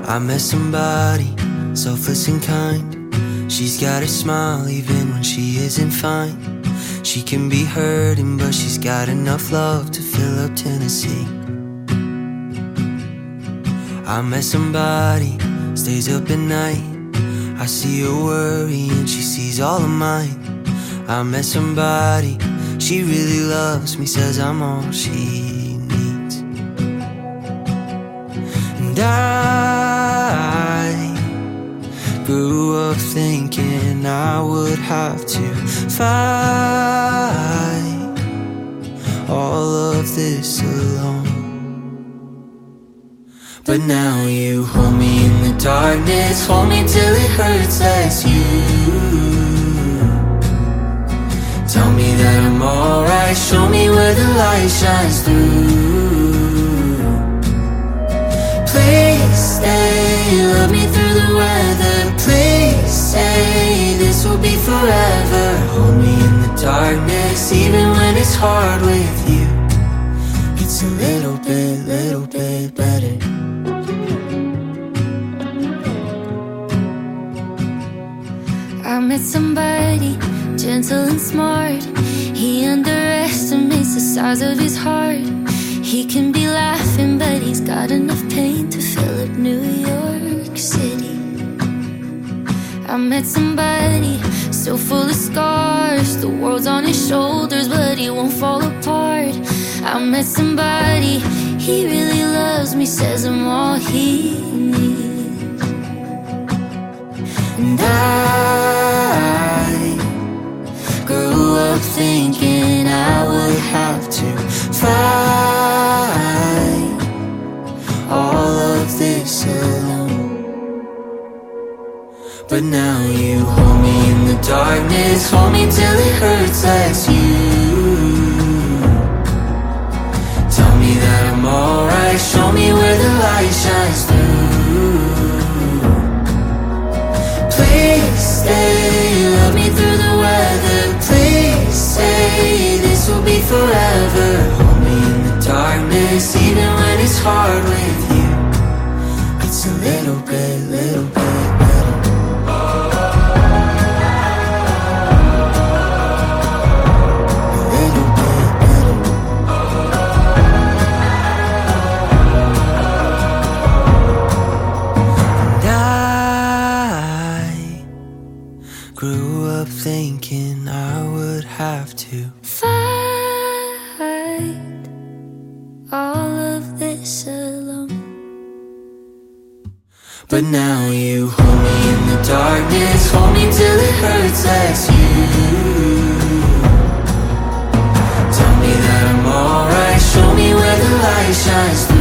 I met somebody, selfless and kind. She's got a smile even when she isn't fine. She can be hurting, but she's got enough love to fill up Tennessee. I met somebody, stays up at night. I see her worry and she sees all of mine. I met somebody, she really loves me, says I'm all she needs. And I grew up thinking I would have to fight all of this alone. But now you hold me in the darkness, hold me till it hurts less. You tell me that I'm alright, show me where the light shines through. Please stay, love me through the weather. Please say this will be forever. Hold me in the darkness, even when it's hard with you. It's a little bit better. I met somebody gentle and smart. He underestimates the size of his heart. He can be laughing, but he's got enough pain to fill up New York City. I met somebody so full of scars. The world's on his shoulders, but he won't fall apart. I met somebody, he really loves me, says I'm all he needs. And I grew up thinking I would have to fight all of this alone. But now you hold me in the darkness, hold me till it hurts less. You tell me that I'm alright, show me where the light shines through. Please stay, love me through the weather. Please say this will be forever. Hold me in the darkness, even when it's hard with you. It's a little bit better. Grew up thinking I would have to fight all of this alone. But now you hold me in the darkness, hold me till it hurts less. You tell me that I'm alright, show me where the light shines through.